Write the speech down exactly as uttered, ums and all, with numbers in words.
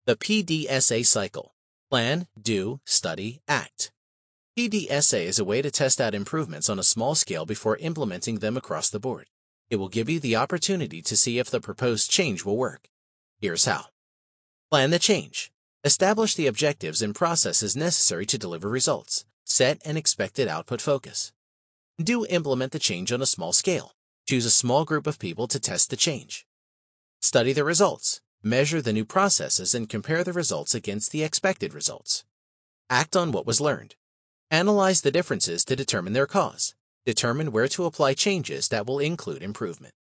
The P D S A cycle: plan, do, study, act. P D S A is a way to test out improvements on a small scale before implementing them across the board. It will give you the opportunity to see if the proposed change will work. Here's how. Plan the change. Establish the objectives and processes necessary to deliver results. Set an expected output focus. Do implement the change on a small scale. Choose a small group of people to test the change. Study the results. Measure the new processes and compare the results against the expected results. Act on what was learned. Analyze the differences to determine their cause. Determine where to apply changes that will include improvement.